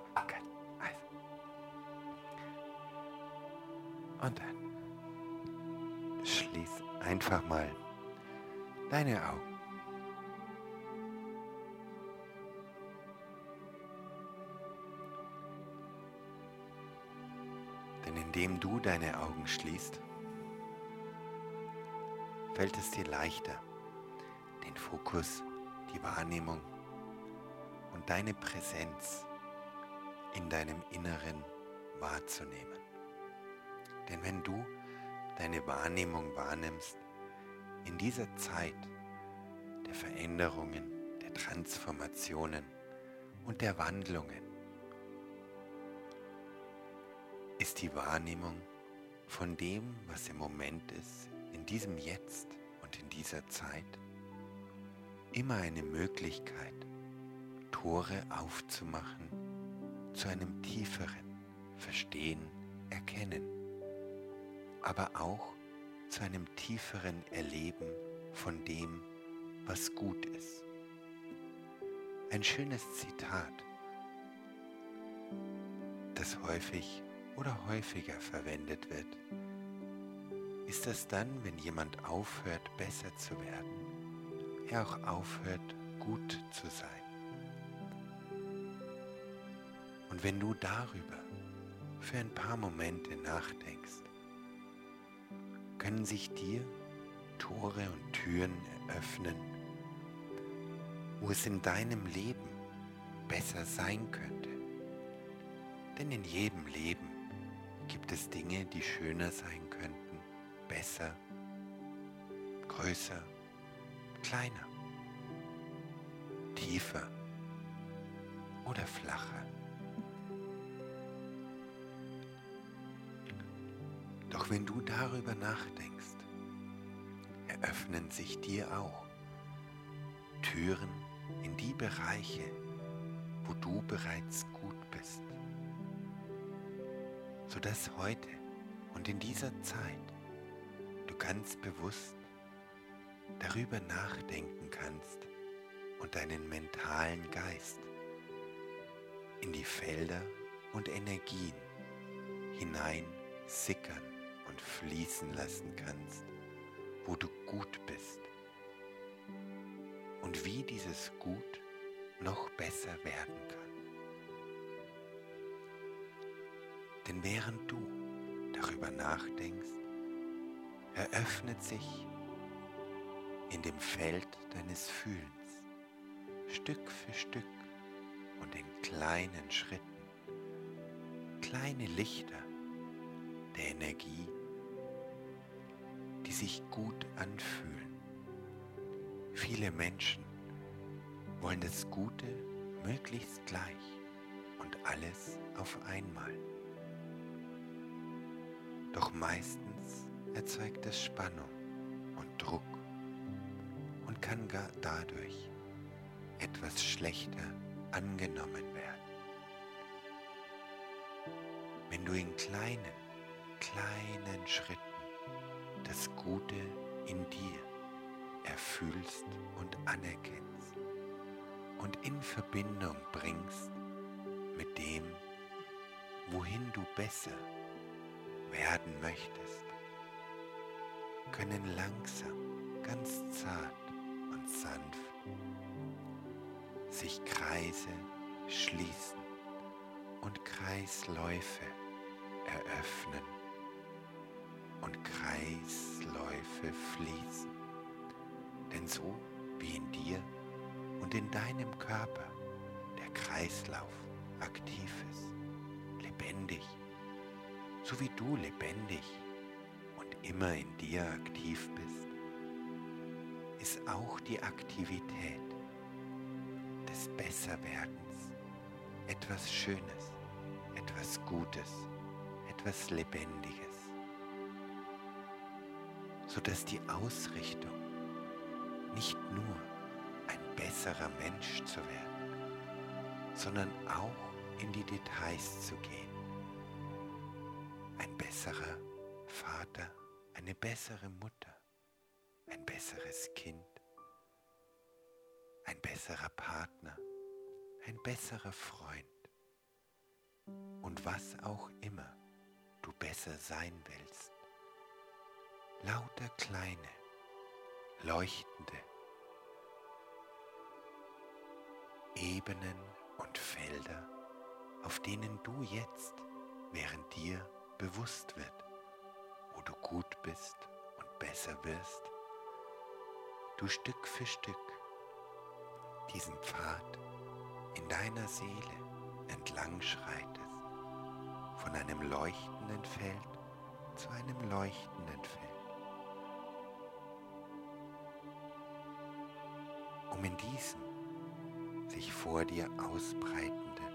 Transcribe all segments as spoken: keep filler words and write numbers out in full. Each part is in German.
Okay, also. Und dann schließ einfach mal deine Augen. Denn indem du deine Augen schließt, fällt es dir leichter, den Fokus, die Wahrnehmung und deine Präsenz in deinem Inneren wahrzunehmen. Denn wenn du deine Wahrnehmung wahrnimmst, in dieser Zeit der Veränderungen, der Transformationen und der Wandlungen, ist die Wahrnehmung von dem, was im Moment ist, in diesem Jetzt und in dieser Zeit, immer eine Möglichkeit, Tore aufzumachen zu einem tieferen Verstehen, Erkennen, aber auch zu einem tieferen Erleben von dem, was gut ist. Ein schönes Zitat, das häufig oder häufiger verwendet wird, ist das dann, wenn jemand aufhört, besser zu werden, er auch aufhört, gut zu sein. Und wenn du darüber für ein paar Momente nachdenkst, können sich dir Tore und Türen eröffnen, wo es in deinem Leben besser sein könnte. Denn in jedem Leben gibt es Dinge, die schöner sein könnten, besser, größer, kleiner, tiefer oder flacher. Doch wenn du darüber nachdenkst, eröffnen sich dir auch Türen in die Bereiche, wo du bereits gut bist, sodass heute und in dieser Zeit du ganz bewusst darüber nachdenken kannst und deinen mentalen Geist in die Felder und Energien hinein sickern und fließen lassen kannst, wo du gut bist und wie dieses Gut noch besser werden kann. Denn während du darüber nachdenkst, eröffnet sich in dem Feld deines Fühlens Stück für Stück und in kleinen Schritten kleine Lichter der Energie, die sich gut anfühlen. Viele Menschen wollen das Gute möglichst gleich und alles auf einmal. Doch meistens erzeugt es Spannung und Druck und kann gar dadurch etwas schlechter angenommen werden. Wenn du in kleinen, kleinen Schritten das Gute in dir erfühlst und anerkennst und in Verbindung bringst mit dem, wohin du besser werden möchtest, können langsam, ganz zart und sanft sich Kreise schließen und Kreisläufe eröffnen und Kreisläufe fließen. Denn so wie in dir und in deinem Körper der Kreislauf aktiv ist, lebendig, so wie du lebendig und immer in dir aktiv bist, ist auch die Aktivität des Besserwerdens etwas Schönes, etwas Gutes, etwas Lebendiges, sodass die Ausrichtung nicht nur ein besserer Mensch zu werden, sondern auch in die Details zu gehen. Ein besserer Vater, eine bessere Mutter, ein besseres Kind, ein besserer Partner, ein besserer Freund, und was auch immer du besser sein willst. Lauter kleine, leuchtende Ebenen und Felder, auf denen du jetzt, während dir bewusst wird, wo du gut bist und besser wirst, du Stück für Stück diesen Pfad in deiner Seele entlang schreitest, von einem leuchtenden Feld zu einem leuchtenden Feld, um in diesem sich vor dir ausbreitenden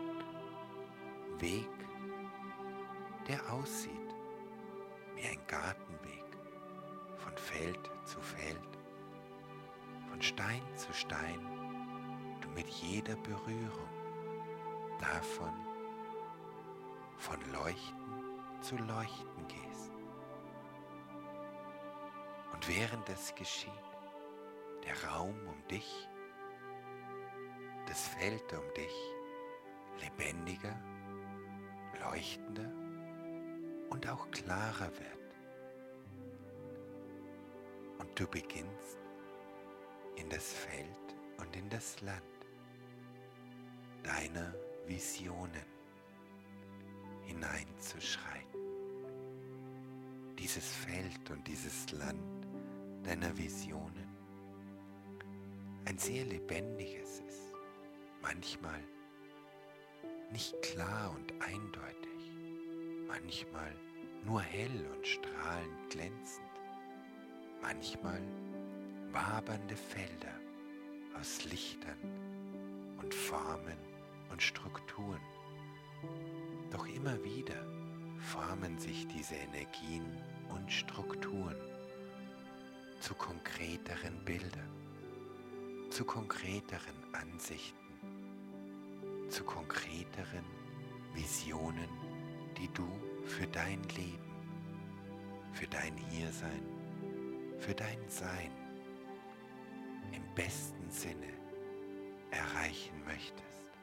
Weg, der aussieht wie ein Gartenweg, von Feld zu Feld, von Stein zu Stein, du mit jeder Berührung davon von Leuchten zu Leuchten gehst. Und während es geschieht, der Raum um dich, das Feld um dich lebendiger, leuchtender und auch klarer wird. Und du beginnst in das Feld und in das Land deiner Visionen hineinzuschreiten. Dieses Feld und dieses Land deiner Visionen ein sehr lebendiges ist, manchmal nicht klar und eindeutig, manchmal nur hell und strahlend glänzend, manchmal wabernde Felder aus Lichtern und Formen und Strukturen. Doch immer wieder formen sich diese Energien und Strukturen zu konkreteren Bildern, zu konkreteren Ansichten, zu konkreteren Visionen, die du für dein Leben, für dein Hiersein, für dein Sein im besten Sinne erreichen möchtest.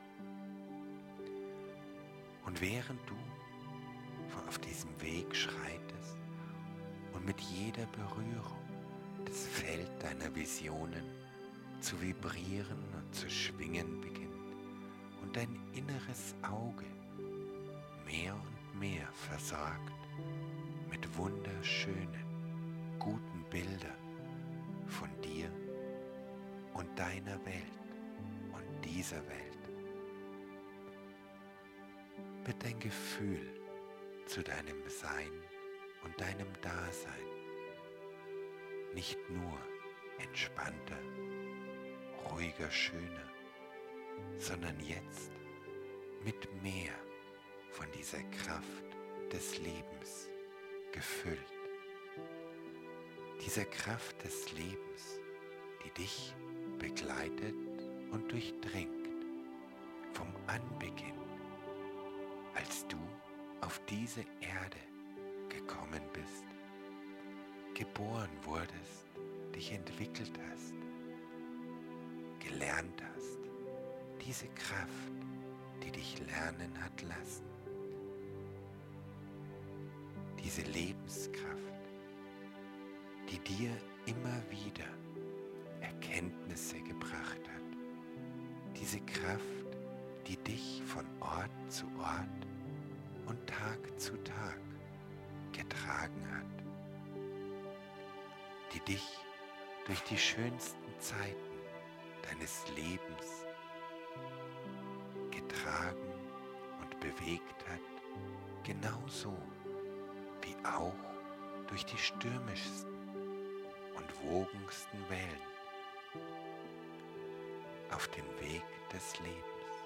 Und während du auf diesem Weg schreitest und mit jeder Berührung das Feld deiner Visionen zu vibrieren und zu schwingen beginnt und dein inneres Auge mehr und mehr versorgt mit wunderschönen, guten Bildern von dir und deiner Welt und dieser Welt, wird dein Gefühl zu deinem Sein und deinem Dasein nicht nur entspannter, ruhiger, schöner, sondern jetzt mit mehr von dieser Kraft des Lebens gefüllt. Dieser Kraft des Lebens, die dich begleitet und durchdringt vom Anbeginn, als du auf diese Erde gekommen bist, geboren wurdest, dich entwickelt hast, gelernt hast, diese Kraft, die dich lernen hat lassen, diese Lebenskraft, die dir immer wieder Erkenntnisse gebracht hat, diese Kraft, die dich von Ort zu Ort und Tag zu Tag getragen hat, die dich durch die schönsten Zeiten deines Lebens getragen und bewegt hat, genauso wie auch durch die stürmischsten und wogensten Wellen auf dem Weg des Lebens.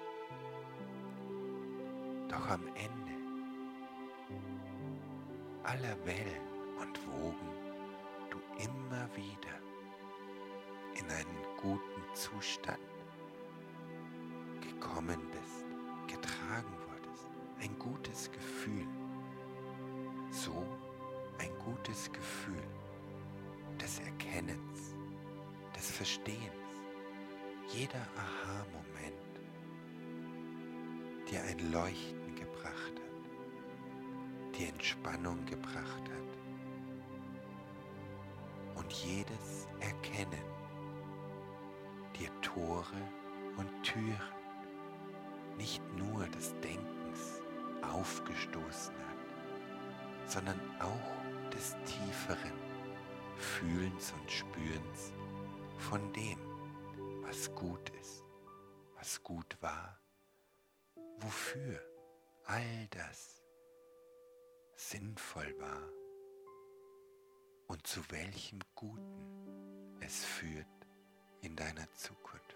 Doch am Ende aller Wellen und Wogen du immer wieder in einen guten Zustand gekommen bist, getragen wurdest, ein gutes Gefühl, so ein gutes Gefühl des Erkennens, des Verstehens, jeder Aha-Moment dir ein Leuchten gebracht hat, dir Entspannung gebracht hat. Und jedes Erkennen dir Tore und Türen nicht nur des Denkens aufgestoßen hat, sondern auch des tieferen Fühlens und Spürens von dem, was gut ist, was gut war, wofür all das sinnvoll war und zu welchem Guten es führt in deiner Zukunft.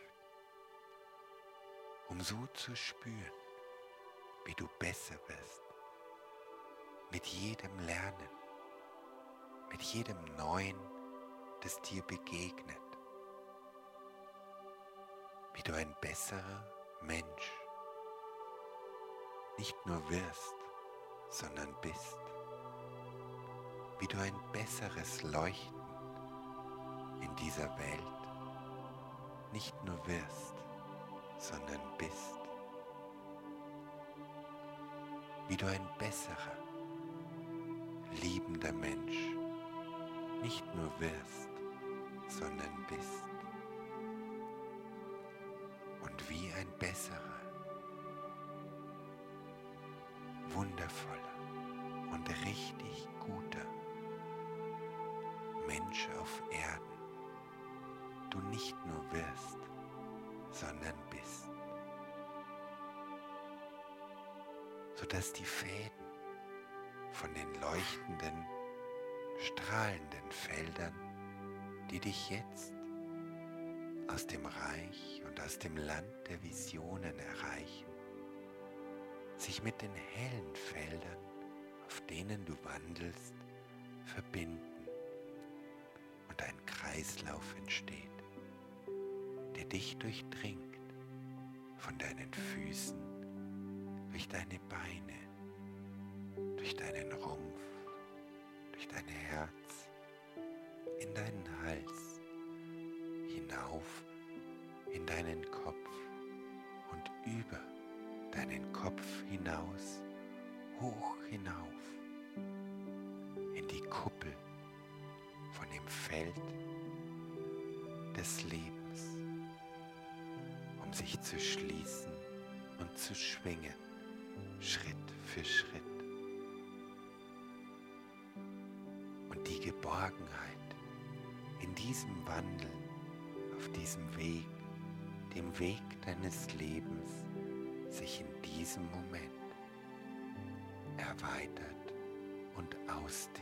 Um so zu spüren, wie du besser wirst, mit jedem Lernen, mit jedem Neuen, das dir begegnet, wie du ein besserer Mensch nicht nur wirst, sondern bist, wie du ein besseres Leuchten in dieser Welt nicht nur wirst, sondern bist, wie du ein besserer, liebender Mensch nicht nur wirst, sondern bist, und wie ein besserer, wundervoller und richtig guter Mensch auf Erden du nicht nur wirst, sondern bist, sodass die Fäden von den leuchtenden, strahlenden Feldern, die dich jetzt aus dem Reich und aus dem Land der Visionen erreichen, sich mit den hellen Feldern, auf denen du wandelst, verbinden und ein Kreislauf entsteht, der dich durchdringt, von deinen Füßen, durch deine Beine, durch deinen Rumpf, durch dein Herz, in deinen Hals, hinauf in deinen Kopf und über deinen Kopf hinaus, hoch hinauf, in die Kuppel von dem Feld des Lebens, um sich zu schließen und zu schwingen, Schritt für Schritt. Und die Geborgenheit in diesem Wandel, auf diesem Weg, dem Weg deines Lebens, sich in diesem Moment erweitert und ausdehnt,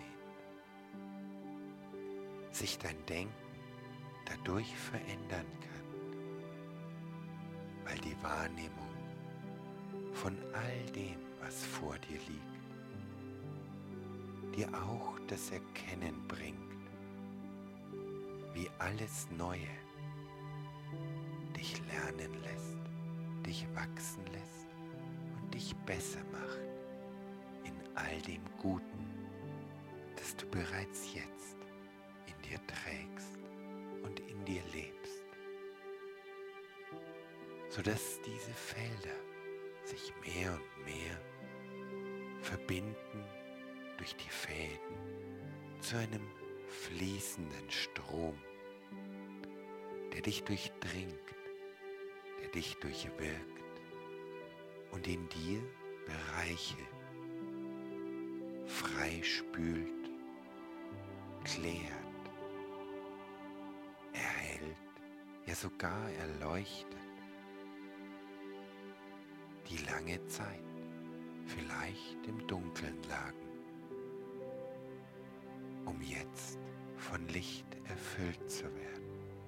sich dein Denken dadurch verändern kann, weil die Wahrnehmung von all dem, was vor dir liegt, dir auch das Erkennen bringt, wie alles Neue dich lernen lässt, dich wachsen lässt und dich besser macht in all dem Guten, das du bereits jetzt in dir trägst und in dir lebst, sodass diese Felder sich mehr und mehr verbinden durch die Fäden zu einem fließenden Strom, der dich durchdringt, der dich durchwirkt und in dir Bereiche freispült, klärt, erhält, ja sogar erleuchtet, die lange Zeit vielleicht im Dunkeln lagen, um jetzt von Licht erfüllt zu werden.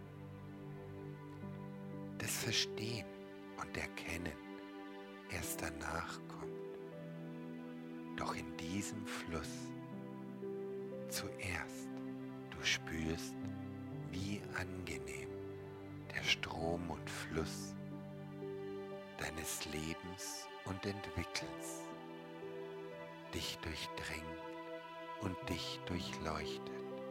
Das Verstehen und Erkennen erst danach kommt, doch in diesem Fluss zuerst du spürst, wie angenehm der Strom und Fluss deines Lebens und Entwickelns dich durchdringt und dich durchleuchtet,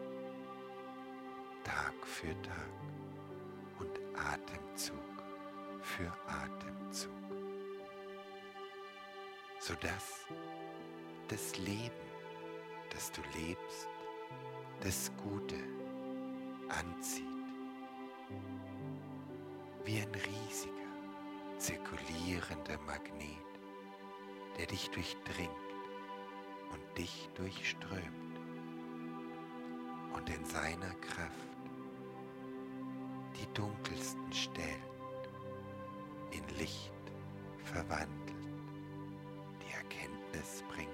Tag für Tag und Atemzug für Atemzug, sodass das Leben, das du lebst, das Gute anzieht, wie ein riesiger, zirkulierender Magnet, der dich durchdringt und dich durchströmt und in seiner Kraft die dunkelsten Stellen in Licht verwandelt, die Erkenntnis bringt,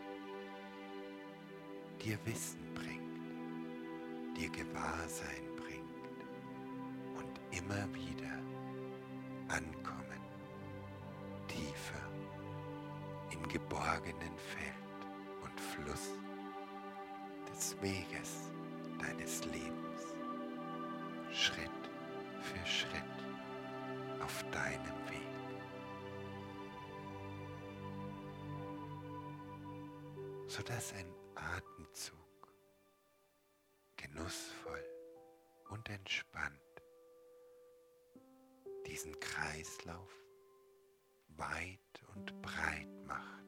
dir Wissen bringt, dir Gewahrsein bringt und immer wieder ankommen, tiefer im geborgenen Feld und Fluss des Weges deines Lebens, Schritt für Schritt auf deinem Weg. Sodass ein Atemzug genussvoll und entspannt diesen Kreislauf weit und breit macht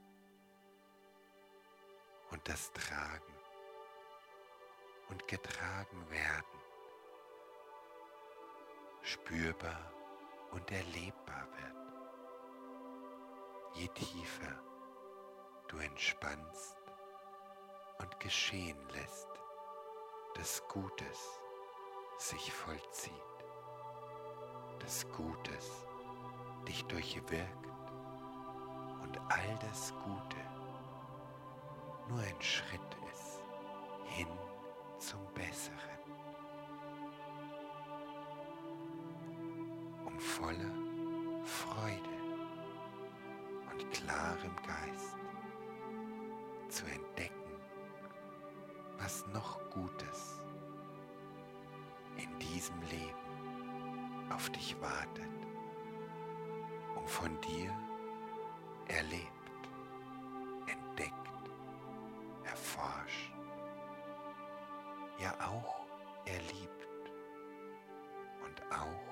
und das Tragen und getragen werden spürbar und erlebbar wird, je tiefer du entspannst und geschehen lässt, dass Gutes sich vollzieht, dass Gutes dich durchwirkt und all das Gute nur ein Schritt ist hin zum Besseren, um voller Freude und klarem Geist zu entdecken, was noch Gutes in diesem Leben auf dich wartet, um von dir erlebt, entdeckt, erforscht, ja auch erliebt und auch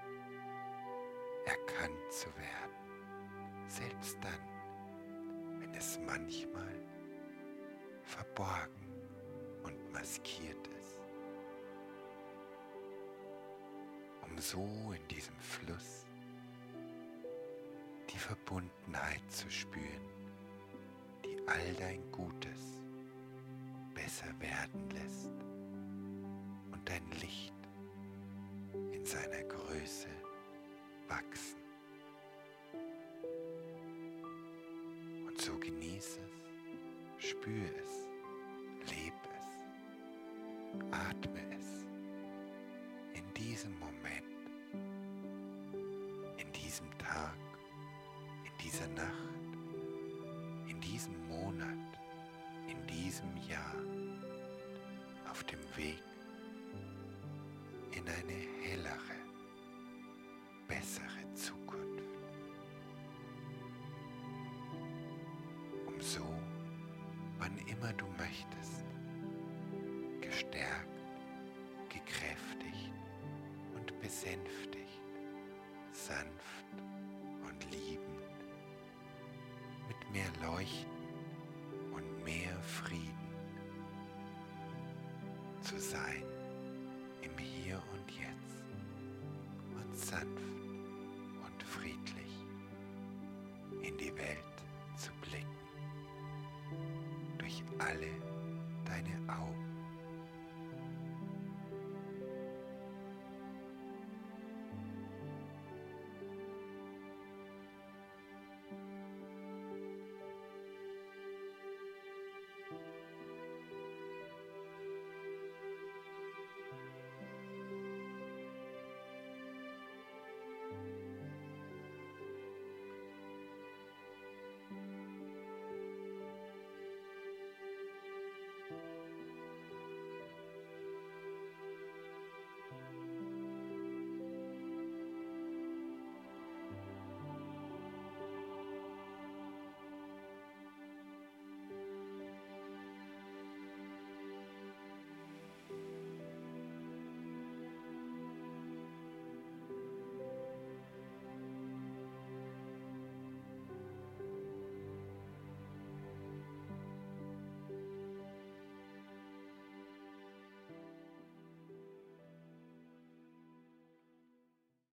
erkannt zu werden, selbst dann, wenn es manchmal verborgen und maskiert ist, um so in diesem Fluss die Verbundenheit zu spüren, die all dein Gutes besser werden lässt und dein Licht in seiner Größe wachsen. Und so genieß es, spür es, leb es, atme es in diesem Moment, in diesem Tag, in dieser Nacht, in diesem Monat, in diesem Jahr, auf dem Weg in eine hellere, bessere Zukunft, um so, wann immer du möchtest, gestärkt, gekräftigt und besänftigt, sanft und liebend, mit mehr Leuchten und mehr Frieden zu sein im Hier und Jetzt und sanft und friedlich in die Welt zu blicken, durch alle deine Augen